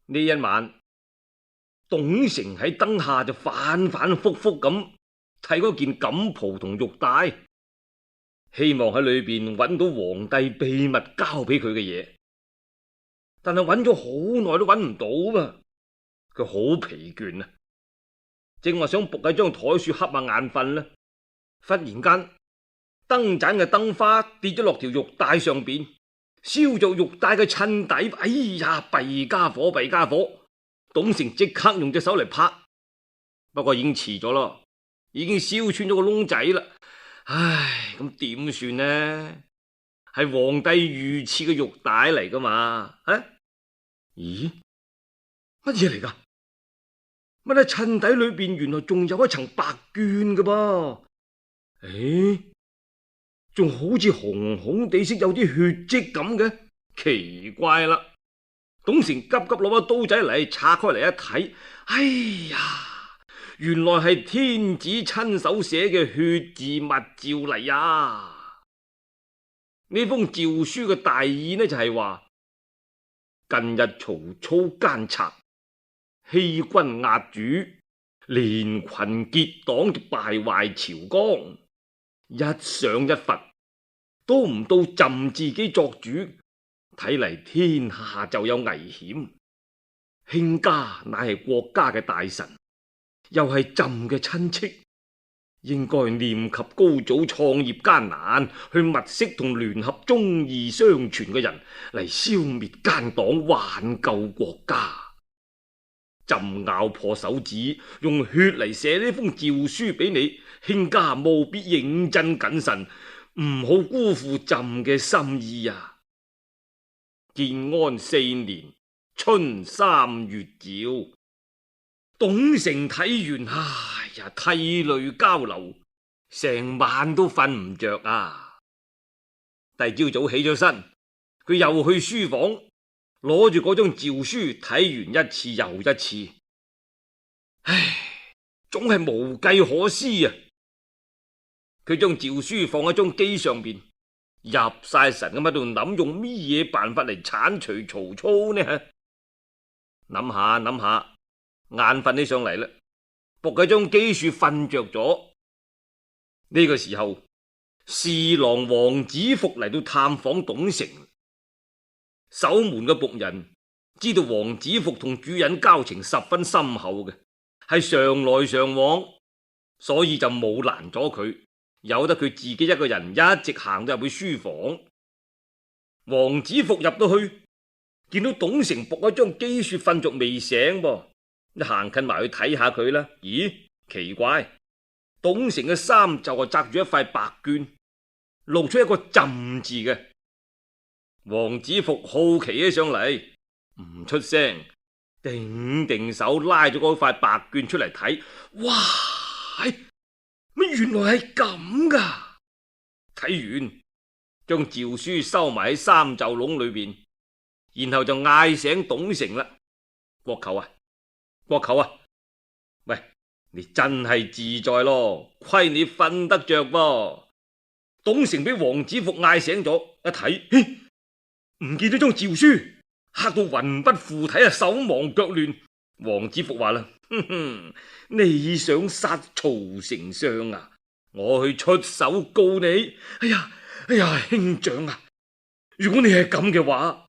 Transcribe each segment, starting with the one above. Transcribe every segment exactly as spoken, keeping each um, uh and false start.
呢一晚，董承喺燈下就反反复复咁睇嗰件錦袍同玉帶，希望喺裏邊揾到皇帝秘密交俾佢嘅嘢，但係揾咗好耐都揾唔到啊！佢好疲倦啊，正話想伏喺張台樹瞌下眼瞓呢，忽然間燈盞嘅燈花跌咗落條玉帶上邊，燒咗玉帶嘅襯底。哎呀，弊家伙，弊家伙！董承即刻用隻手嚟拍，不過已經遲咗咯，已經燒穿咗個窿仔啦。唉，咁點算呢？係皇帝御賜嘅玉帶嚟噶嘛？啊？咦？乜嘢嚟噶？乜喺襯底裏邊原來仲有一層白絹噶噃？誒，仲好似紅紅地色，有啲血跡咁嘅，奇怪啦！董承急急攞把刀仔嚟拆開嚟一睇，哎呀，原來係天子親手寫嘅血字密詔嚟啊！呢封詔書嘅大意呢就係話，近日曹操奸賊，欺君壓主，連群結黨就敗壞朝綱，一賞一罰都唔到朕自己作主，睇嚟天下就有危險。卿家乃係國家嘅大臣，又係朕嘅親戚，應該念及高祖創業艱難，去物色同聯合忠義相傳嘅人嚟消滅奸黨，挽救國家。朕咬破手指，用血嚟寫呢封詔書俾你，卿家務必認真謹慎，唔好辜負朕嘅心意啊！建安四年春三月詔，董承睇完，哎呀，涕淚交流，成晚都瞓唔着啊！第二朝早起咗身，佢又去書房，攞住嗰張詔書睇完一次又一次，唉，總係無計可施啊！佢將詔書放喺張機上邊，入晒神咁喺度諗，用咩嘢辦法嚟鏟除曹操呢？諗下諗下，眼瞓起上嚟啦，伏喺張機樹瞓着咗。呢、這個時候，侍郎王子服嚟到探訪董承。守門嘅僕人知道王子服同主人交情十分深厚嘅，係常來常往，所以就冇攔咗佢，由得佢自己一個人一直行到入去書房。王子服入到去，見到董承伏喺張機樹瞓着未醒噃，一行近埋去睇下佢啦。咦，奇怪，董承嘅衫袖就紮住一塊白絹，露出一個朕字嘅。王子服好奇起上嚟，唔出聲，定定手拉咗嗰塊白絹出嚟睇。哇，乜原來係咁噶？睇完，將詔書收埋喺衫袖籠裏邊，然後就嗌醒董承啦。國舅啊，國舅啊，喂，你真係自在咯，虧你瞓得着噃。董承俾王子服嗌醒咗，一睇，唔見咗張詔書，嚇到魂不附體啊，手忙腳亂。王子服話啦：哼哼，你想殺曹丞相啊？我去出手告你。哎呀，哎呀，兄長啊，如果你係咁嘅話，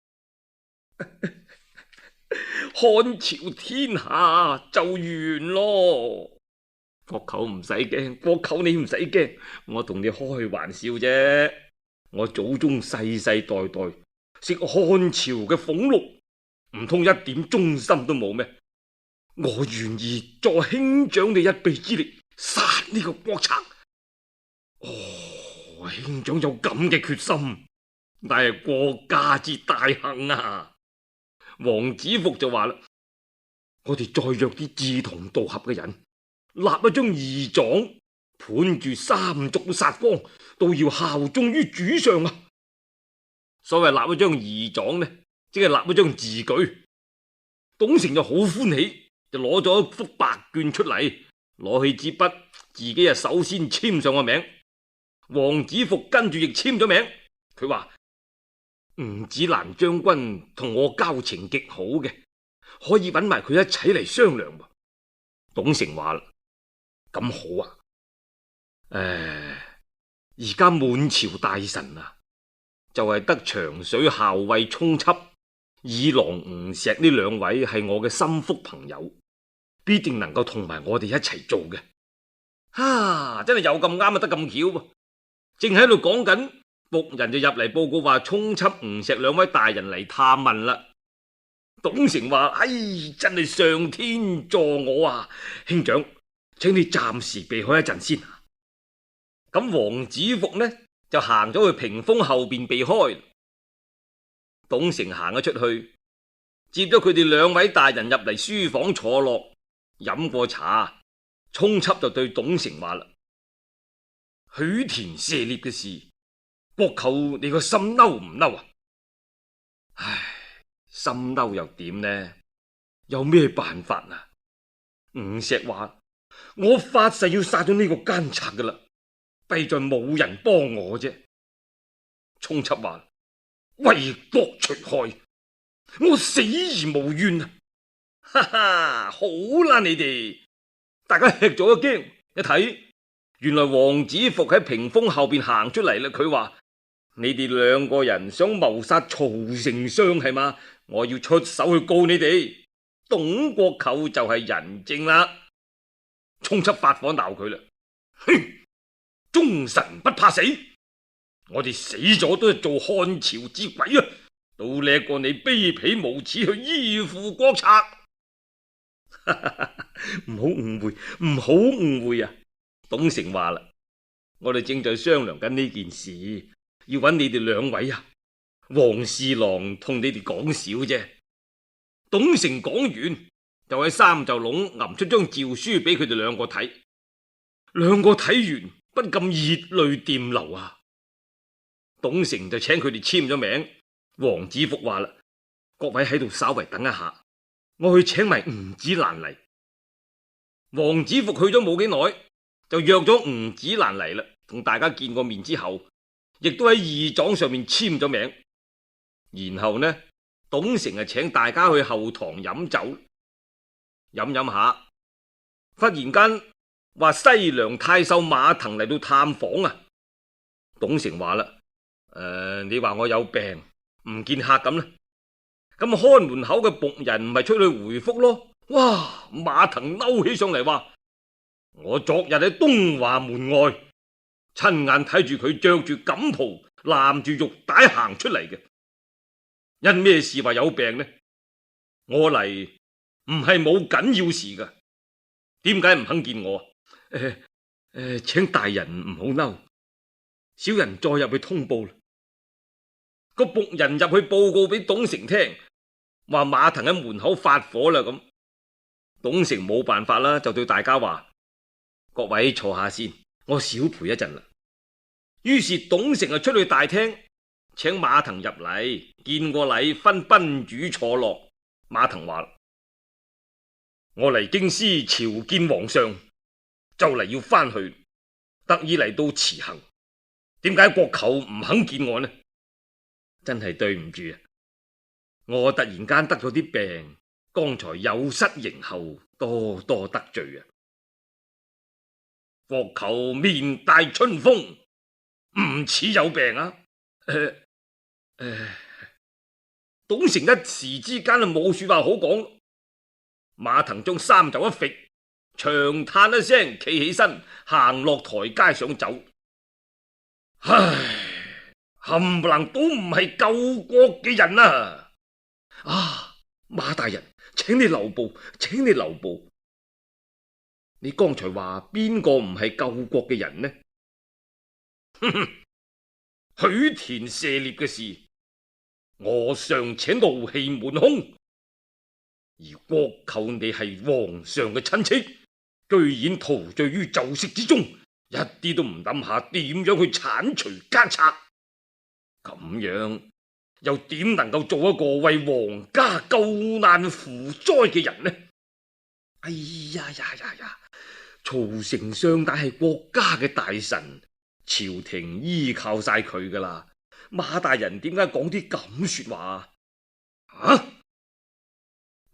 漢朝天下就完咯。國舅唔使驚，國舅你唔使驚，我同你開玩笑啫。我祖宗世世代代食漢朝嘅俸祿，唔通一點忠心都冇咩？我願意助兄長你一臂之力殺呢個國賊。哦，兄長有咁嘅決心，但係國家之大幸啊！王子服就話啦：我哋再約啲志同道合嘅人，立一張義狀，判住三族殺光，都要效忠於主上啊！所謂立一張義狀呢，即係立一張字據。董承就好歡喜，就攞咗一幅白絹出嚟，攞起支筆，自己啊首先簽上個名。王子服跟住亦簽咗名。佢話：吳子蘭將軍同我交情極好嘅， 可以揾埋佢一齊嚟商量。董承話啦：咁好啊，誒，而家滿朝大臣啊，就係得長水校尉充緝、二郎吳石呢兩位係我嘅心腹朋友，必定能夠同埋我哋一齊做嘅。哈、啊，真係有咁啱啊，得咁巧噃！正喺度講緊，僕人就入嚟報告話充緝吳石兩位大人嚟探問啦。董承話：哎，真係上天助我啊！兄長，請你暫時避開一陣先。咁王子服呢就行咗去屏風後邊避開。董承行咗出去，接咗佢哋兩位大人入嚟書房坐落，飲過茶。充緝就對董承話啦：許田射獵嘅事，國舅你個心嬲唔嬲啊？唉，心嬲又點呢？有咩辦法啊？吳石話：我發誓要殺咗呢個奸賊噶啦，弊在冇人幫我啫。充緝話：為國除害，我死而無怨啊！哈哈，好啦，你哋。大家吃咗一驚，一睇原來王子服喺屏風後邊行出嚟啦。佢話：你哋兩個人想謀殺曹丞相係嘛？我要出手去告你哋。董國舅就係人證啦。充緝發火鬧佢啦：哼，忠臣不怕死，我哋死咗都係做漢朝之鬼啊，都叻過你卑鄙無恥去依附國賊。唔好誤會，唔好誤會啊！董承話啦：我哋正在商量緊呢件事，要揾你哋兩位啊。黃侍郎同你哋講笑啫。董承講完，就喺三袖籠揞出張詔書俾佢哋兩個睇。兩個睇完，不禁熱淚掂流啊！董承就請佢哋簽咗名。王子服話啦：各位喺度稍為等一下，我去請埋吳子蘭嚟。王子服去咗冇幾耐，就約咗吳子蘭嚟啦。同大家見過面之後，亦都喺義狀上面簽咗名。然後呢，董承啊請大家去後堂飲酒，飲飲下，忽然間話西涼太守馬騰嚟到探訪啊。董承話啦：誒、呃，你話我有病唔見客咁啦。咁看門口嘅僕人咪出去回覆咯。哇！馬騰嬲起上嚟話：我昨日喺東華門外親眼睇住佢着住錦袍攬住玉帶行出嚟嘅，因咩事話有病呢？我嚟唔係冇緊要事噶，點解唔肯見我？誒、呃、誒、呃，請大人唔好嬲，小人再入去通報啦。個僕人入去報告俾董承聽，話馬騰喺門口發火啦咁。董承冇辦法啦，就對大家話：各位坐下先，我少陪一陣啦。於是董承就出去大廳，請馬騰入嚟見過禮，分賓主坐落。馬騰話：我嚟京師朝見皇上，就嚟要翻去，特意嚟到辭行。點解國舅唔肯見我呢？真係對唔住啊！我突然間得咗啲病。剛才有失迎候，多多得罪啊！國舅面帶春風，唔似有病啊！誒、呃呃、董承一時之間啊冇說話好講。馬騰將衫袖一揈，長嘆一聲，企起身行落台階上走。唉，冚唪唥都唔係救國嘅人啊！啊，馬大人，請你留步，請你留步。你剛才話邊個唔係救國嘅人呢？哼哼，許田射獵嘅事，我尚且怒氣滿胸，而國舅你係皇上嘅親戚，居然陶醉於酒色之中，一啲都唔諗下點樣去鏟除奸賊，咁樣又點能夠做一個為皇家救難扶災嘅人呢？哎呀呀呀呀！曹丞相乃係國家嘅大臣，朝廷依靠晒佢噶啦。馬大人點解講啲咁說話啊？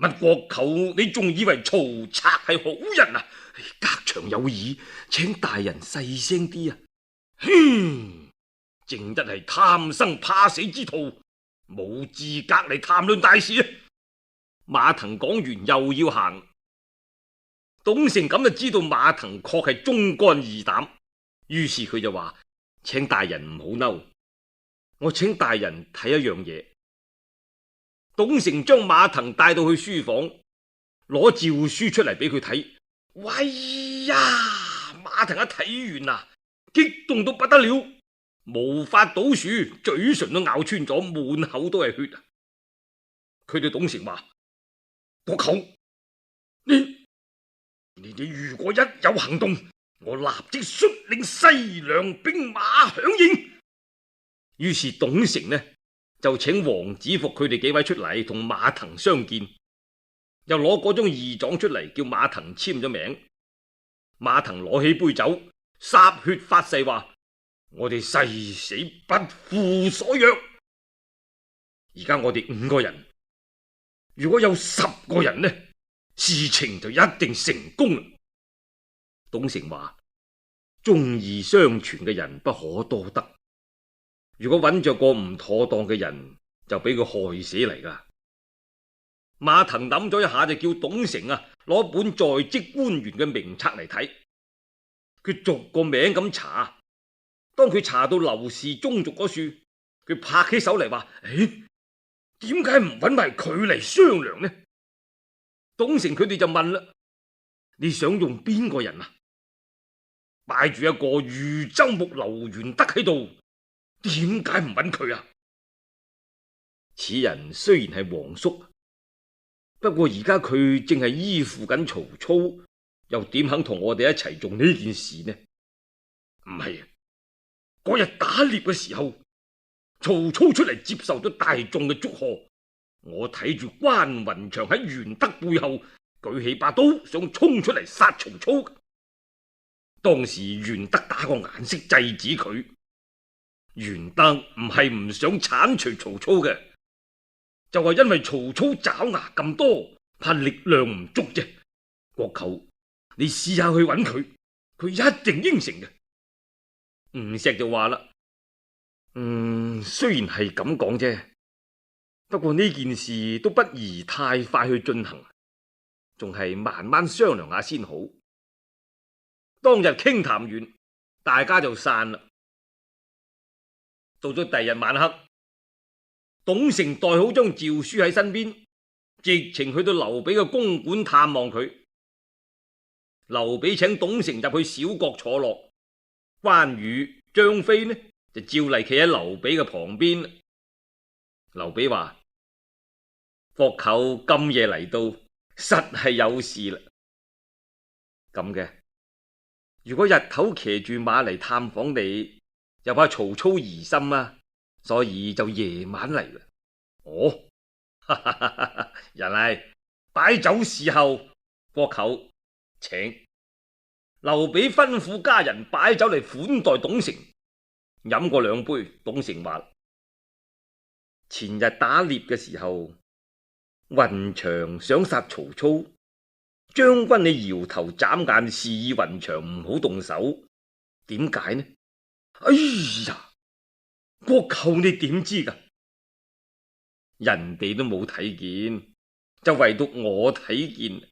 乜國舅你仲以為曹賊係好人啊？隔牆有耳，請大人細聲啲啊！哼，正一係貪生怕死之徒，冇資格嚟談論大事啊！馬騰講完又要行，董承咁就知道馬騰確係忠肝義膽，於是佢就話：請大人唔好嬲，我請大人睇一樣嘢。董承將馬騰帶到去書房，攞詔書出嚟俾佢睇。喂呀！馬騰一睇完啊，激動到不得了，無法倒數，嘴唇都咬穿咗，滿口都係血啊！佢對董承話：國舅，你你你如果一有行動，我立即率領西涼兵馬響應。於是董承呢就請王子服佢哋幾位出嚟同馬騰相見，又攞嗰張義狀出嚟叫馬騰簽咗名。馬騰攞起杯酒，灑血發誓話：我哋誓死不負所約。而家我哋五個人，如果有十個人呢，事情就一定成功啦。董承話：忠義相傳嘅人不可多得，如果揾着個唔妥當嘅人，就俾佢害死嚟噶。馬騰諗咗一下，就叫董承啊攞本在職官員嘅名冊嚟睇。佢逐個名咁查，當佢查到劉氏宗族嗰處，佢拍起手嚟話：誒，點解唔揾埋佢嚟商量呢？董承佢哋就問啦：你想用邊個人啊？擺住一個豫州牧劉元德喺度，點解唔揾佢啊？此人雖然係皇叔，不過而家佢正係依附緊曹操，又點肯同我哋一齊做呢件事呢？唔係啊，嗰日打獵嘅時候，曹操出嚟接受咗大眾嘅祝賀，我睇住關雲長喺元德背後舉起把刀，想衝出嚟殺曹操。當時元德打個眼色制止佢。元德唔係唔想鏟除曹操嘅，就係因為曹操爪牙咁多，怕力量唔足啫。國舅，你試下去揾佢，佢一定應承嘅。吳錫就話啦：嗯，雖然係咁講啫，不過呢件事都不宜太快去進行，仲係慢慢商量下先好。當日傾談完，大家就散啦。到咗第二日晚黑，董承帶好張詔書喺身邊，直情去到劉備嘅公館探望佢。劉備請董承入去小閣坐落，關羽、張飛呢就照例企喺劉備嘅旁邊。劉備話：國舅咁夜嚟到，實係有事啦。咁嘅，如果日頭騎住馬嚟探訪你，又怕曹操疑心啊，所以就夜晚嚟啦。哦，哈哈哈哈，人嚟擺酒侍候，國舅請。劉備吩咐家人擺酒嚟款待董承。飲過兩杯，董承話：前日打獵嘅時候，雲長想殺曹操，將軍你搖頭眨眼，示意雲長唔好動手，點解呢？哎呀，國舅你點知噶？人哋都冇睇見，就唯獨我睇見。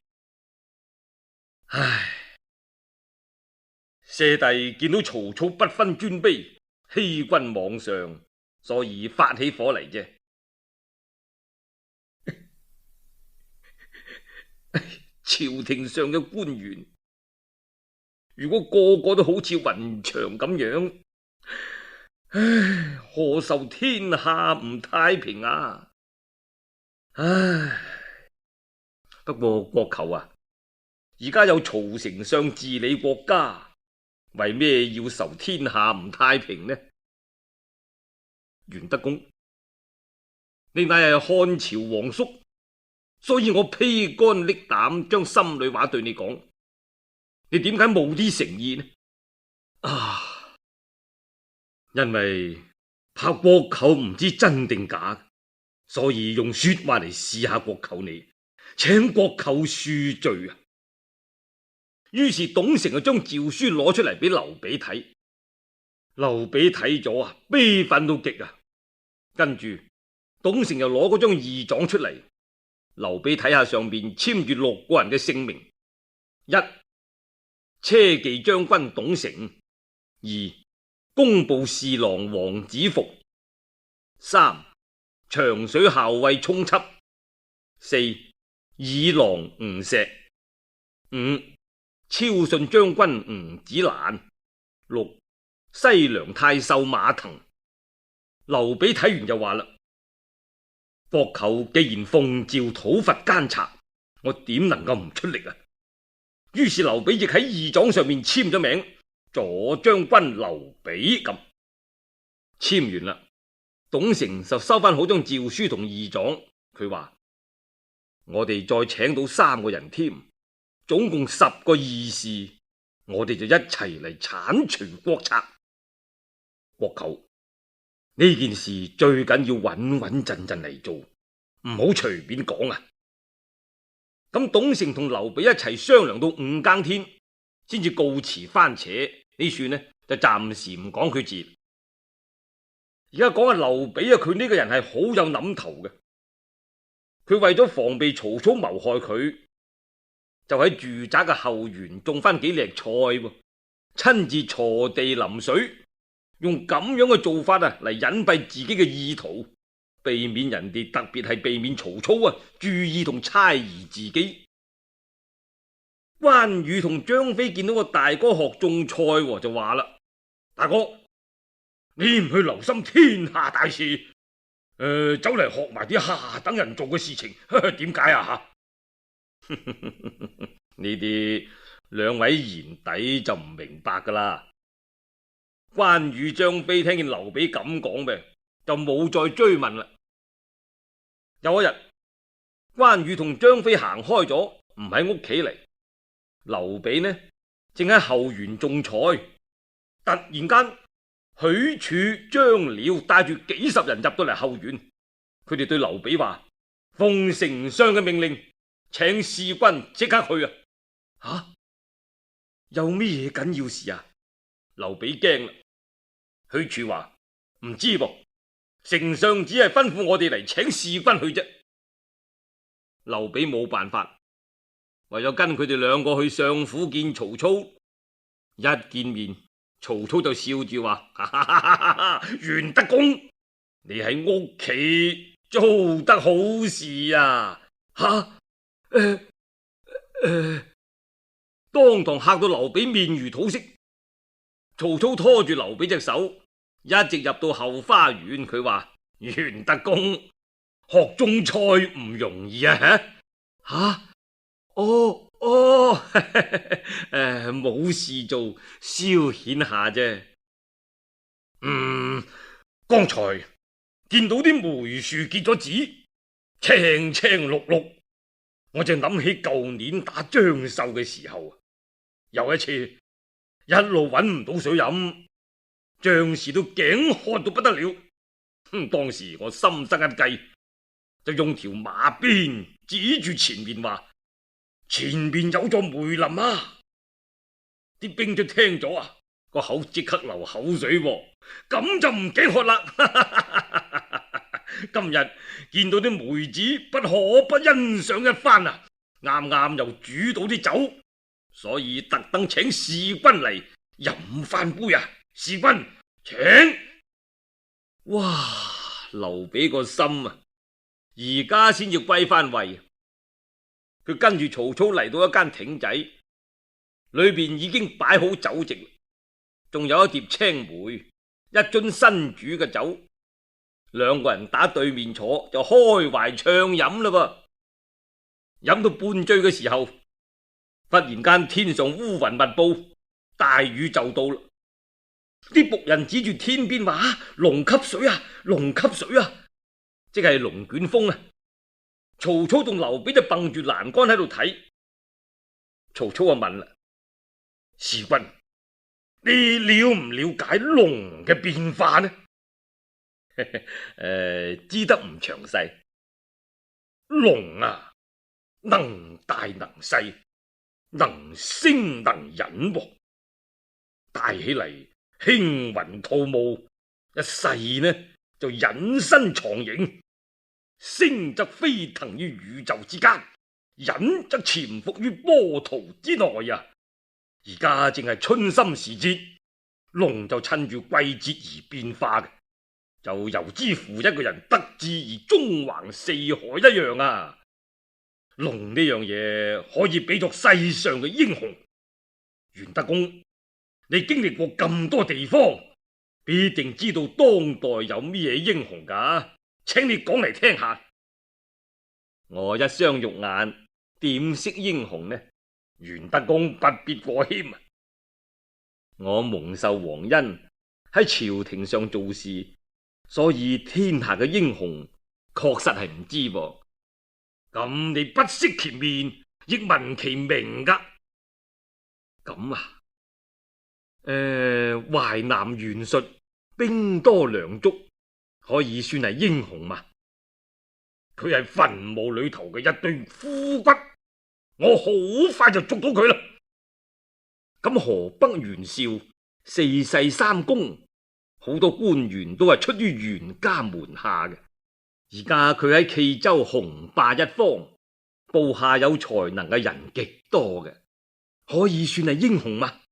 唉，舍弟見到曹操不分尊卑，欺君罔上，所以發起火嚟啫。朝廷上嘅官員，如果個個都好似雲長咁樣，唉，何愁天下唔太平啊？唉，不過國舅啊，而家有曹丞相治理國家，為咩要愁天下唔太平呢？元德公，你乃係漢朝皇叔，所以我披肝搦膽將心裏話對你講，你點解冇啲誠意呢？啊，因為怕國舅唔知真定假，所以用說話嚟試下國舅你， 請國舅恕罪啊！於是董承就將詔書攞出嚟俾劉備睇。劉備睇咗啊，悲憤到極啊！跟住董承又攞嗰張義狀出嚟，劉備睇下上面簽住六個人嘅姓名：一、車騎將軍董承；二、工部侍郎王子服；三、長水校尉充緝；四、議郎吳石；五、超信將軍吳子蘭；六、西涼太守馬騰。劉備睇完就話啦：國舅既然奉詔討伐奸賊，我點能夠唔出力啊？於是劉備亦喺義狀上面簽咗名，左將軍劉備咁。簽完啦，董承就收翻好張詔書同義狀。佢話：我哋再請到三個人添，總共十個義士，我哋就一齊嚟鏟除國賊。國舅，呢件事最緊要穩穩陣陣嚟做，唔好隨便講啊！咁董承同劉備一齊商量到五更天，先至告辭番扯。呢算呢就暫時唔講佢字。而家講下劉備啊，佢呢個人係好有諗頭嘅。佢為咗防備曹操謀害佢，就喺住宅嘅後園種翻幾籬菜，親自鋤地淋水，用咁樣嘅做法啊嚟隱蔽自己嘅意圖，避免人哋，特別係避免曹操啊注意同猜疑自己。關羽同張飛見到個大哥學種菜，就話啦：大哥，你唔去留心天下大事，誒、呃，走嚟學埋啲下等人做嘅事情，點解啊？吓，呢啲兩位賢弟就唔明白噶啦。關羽、張飛聽見劉備咁講咩，就冇再追問啦。有一日，關羽同張飛行開咗，唔喺屋企嚟。劉備呢，正喺後園種菜，突然間，許褚、張遼帶住幾十人入到嚟後園。佢哋對劉備話：奉丞相嘅命令，請使君即刻去啊！吓、啊，有咩嘢緊要事啊？劉備驚啦。許褚話：唔知噃，丞相只係吩咐我哋嚟請使君去啫。劉備冇辦法，唯有跟佢哋兩個去相府見曹操。一見面，曹操就笑住話：哈哈哈哈哈，袁德公，你喺屋企做得好事啊！吓、啊，誒、呃、誒、呃，當堂嚇到劉備面如土色。曹操拖住劉備隻手，一直入到後花園。佢話：袁德公，學種菜唔容易啊！吓、啊，哦哦，誒，冇事做，消遣下啫。嗯，剛才見到啲梅樹結咗籽，青青綠綠，我就諗起舊年打張繡嘅時候，有一次。一路揾唔到水飲，將士都頸渴到不得了。哼，當時我心生一計，就用條馬鞭指住前面話：前面有座梅林啊！啲兵就聽咗啊，個口即刻流口水，咁就唔頸渴啦。今日見到啲梅子，不可不欣賞一番啊！啱啱又煮到啲酒。所以特登請使君嚟飲翻杯啊！使君請。哇！劉備個心啊，而家先至歸翻位。佢跟住曹操嚟到一間亭仔，裏邊已經擺好酒席，仲有一碟青梅，一樽新煮嘅酒。兩個人打對面坐，就開懷暢飲啦噃。飲到半醉嘅時候，忽然間天上烏雲密布，大雨就到啦。啲僕人指住天邊話：龍吸水啊，龍吸水啊，即係龍捲風啊！曹操同劉備就蹦住欄杆喺度睇。曹操就問啦：使君，你了唔了解龍嘅變化呢？誒、呃，知得唔詳細。龍啊， 能大能細，能升能隱，大起嚟輕雲吐霧，一細呢就隱身藏形，升則飛騰於宇宙之間，隱則潛伏於波濤之內啊！而家正係春心時節，龍就趁住季節而變化嘅，就由之乎一個人得志而縱橫四海一樣啊！龍呢樣嘢可以比作世上嘅英雄。袁德公，你經歷過咁多地方，必定知道當代有咩英雄噶，請你講嚟聽下。我一雙肉眼點識英雄呢？袁德公不必過謙啊！我蒙受皇恩，喺朝廷上做事，所以天下嘅英雄確實係唔知噃。咁你不識其面，亦聞其名噶？咁啊？誒、呃，淮南袁術兵多糧足，可以算係英雄嘛？佢係墳墓裏頭嘅一堆枯骨，我好快就捉到佢啦。咁河北袁紹四世三公，好多官員都係出於袁家門下嘅。而家佢喺冀州雄霸一方，部下有才能嘅人極多嘅，可以算係英雄嘛？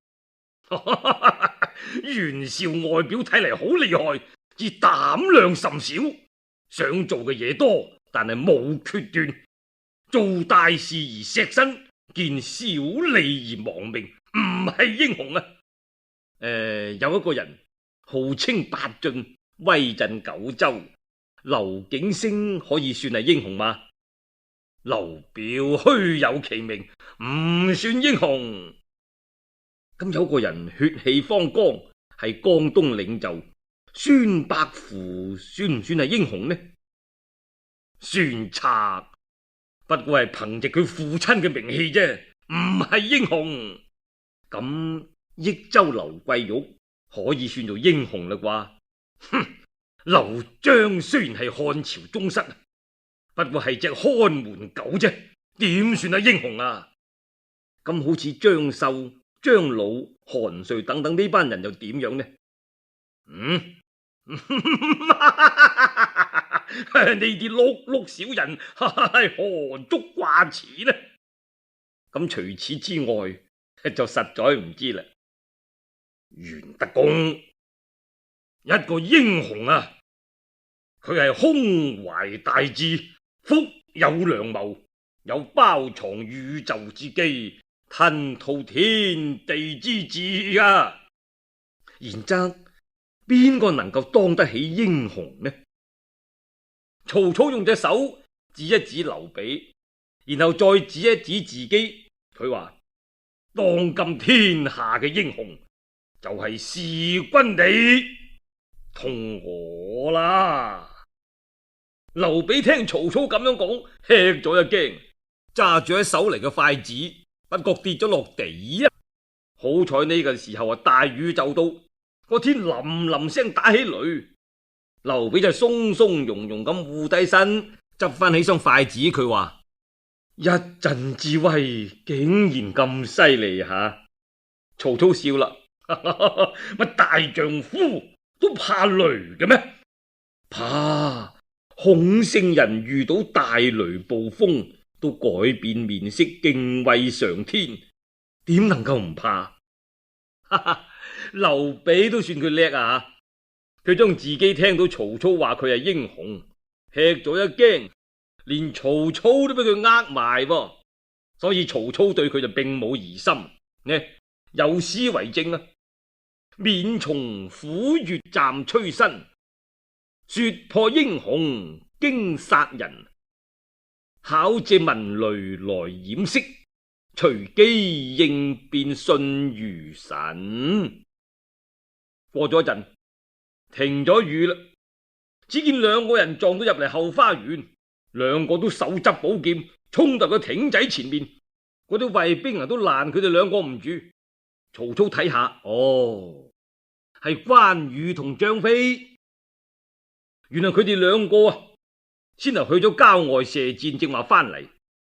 袁紹外表睇嚟好厲害，而膽量甚少，想做嘅嘢多，但係冇決斷，做大事而錫身，見小利而亡命，唔係英雄啊！誒、呃，有一個人號稱八駿，威震九州，劉景升可以算係英雄嗎？劉表虛有其名，唔算英雄。咁有個人血氣方剛，係江東領袖，孫伯符算唔算係英雄呢？孫策不過係憑借佢父親嘅名氣啫，唔係英雄。咁益州劉貴玉可以算做英雄啦啩？哼！劉璋雖然係漢朝宗室，不過係隻看門狗啫，點算係英雄啊？咁好似張繡、張魯、韓遂等等呢班人又點樣呢？嗯，呢啲碌碌小人係何足掛齒呢？咁除此之外，就實在唔知啦。袁德公一個英雄啊，佢係胸懷大志，腹有良謀，有包藏宇宙之機，吞吐天地之志啊！然則邊個能夠當得起英雄呢？曹操用隻手指一指劉備，然後再指一指自己，佢話：當今天下嘅英雄就係事君你同我啦！劉備聽曹操咁樣講，吃咗一驚，揸住喺手嚟嘅筷子不覺跌咗落地啊！好彩呢個時候啊，大雨就到，個天淋淋聲打起雷，劉備就鬆鬆茸茸咁護低身，執翻起雙筷子，佢話：一陣之威竟然咁犀利吓！曹操笑啦，乜大丈夫都怕雷嘅咩？怕。孔聖人遇到大雷暴風都改變面色，敬畏上天，點能夠唔怕？劉備都算佢叻啊！佢將自己聽到曹操話佢係英雄，吃咗一驚，連曹操都俾佢呃埋噃，所以曹操對佢就並冇疑心。呢有詩為證啊：免從虎穴暫催身，說破英雄驚殺人，巧借文雷來掩飾，隨機應變信如神。過咗一陣，停咗雨啦，只見兩個人撞到入嚟後花園，兩個都手執寶劍衝到個艇仔前面，嗰啲衛兵啊都攔佢哋兩個唔住。曹操睇下，哦，係關羽同張飛。原來佢哋兩個啊，先係去咗郊外射箭，正話翻嚟。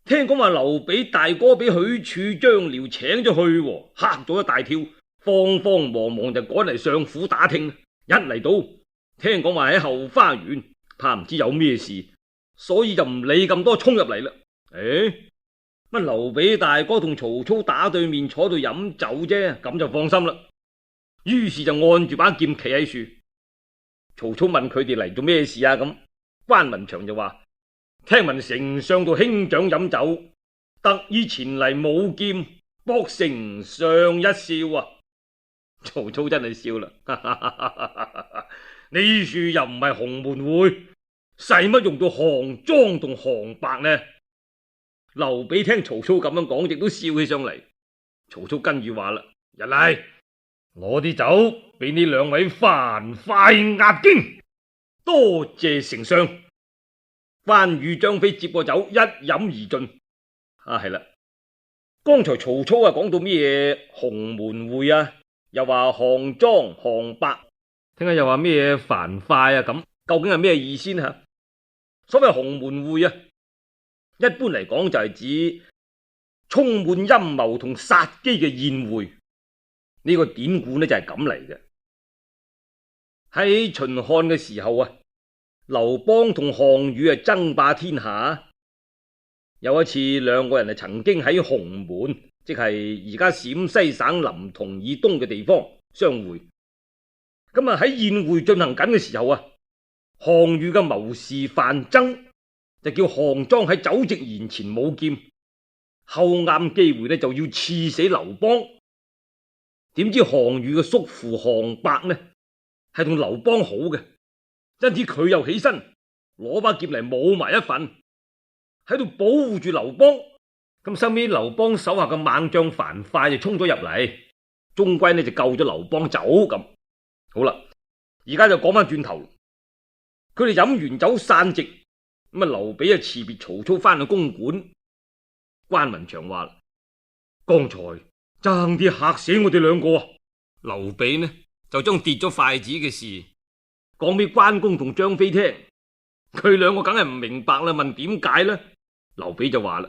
聽講話劉備大哥俾許褚、張遼請咗去，嚇咗一大跳，慌慌忙忙就趕嚟上府打聽。一嚟到，聽講話喺後花園，怕唔知有咩事，所以就唔理咁多，衝入嚟啦。誒，乜劉備大哥同曹操打對面坐度飲酒啫，咁就放心啦。於是就按住把劍企喺樹。曹操問佢哋嚟做咩事啊？咁關雲長就話：聽聞丞相到兄長飲酒，特意前嚟舞劍博丞相一笑啊！曹操真係笑啦，呢處又唔係鴻門會，使乜用到項莊同項伯呢？劉備聽曹操咁樣講，亦都笑起上嚟。曹操跟住話啦：人嚟，我啲酒俾呢兩位樊噲壓驚，多謝丞相。關羽、張飛接過酒，一飲而盡。啊，係啦，剛才曹操啊講到咩鴻門會啊，又話項莊、項伯，聽下又話咩樊噲啊，咁究竟係咩意思呢？所謂鴻門會啊，一般嚟講就係指充滿陰謀同殺機嘅宴會。呢、這個典故呢就係咁嚟嘅。喺秦漢嘅時候啊，劉邦同項羽啊爭霸天下。有一次，兩個人啊曾經喺鴻門，即係而家陝西省臨潼以東嘅地方相會。咁啊喺宴會進行緊嘅時候啊，項羽嘅謀士范增就叫項莊喺酒席筵前舞劍，後啱機會呢就要刺死劉邦。點知項羽嘅叔父項伯呢係同劉邦好嘅，因此佢又起身攞把劍嚟舞埋一份，喺度保護住劉邦。咁收尾劉邦手下嘅猛將樊噲就衝咗入嚟，終歸呢就救咗劉邦走。咁好啦，而家就講翻轉頭，佢哋飲完酒散席，咁啊劉備啊辭別曹操翻去公館。關雲長話：剛才爭啲嚇死我哋兩個啊！劉備呢就將跌咗筷子嘅事講俾關公同張飛聽，佢兩個梗係唔明白啦，問點解呢？劉備就話啦：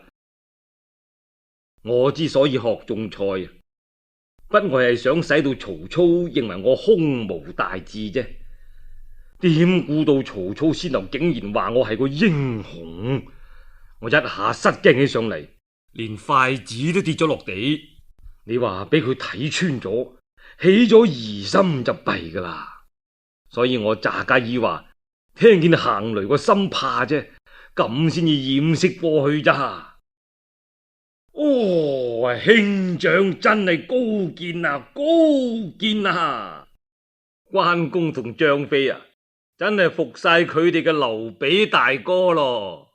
我之所以學種菜啊，不外係想使到曹操認為我胸無大志啫。點顧到曹操先頭竟然話我係個英雄，我一下失驚起上嚟，連筷子都跌咗落地。你話俾佢睇穿咗，起咗疑心就弊噶啦。所以我詐假意話聽見行雷個心怕啫，咁先至掩飾過去咋。哦，兄長真係高見啊，高見啊！關公同張飛啊，真係服晒佢哋嘅劉備大哥咯。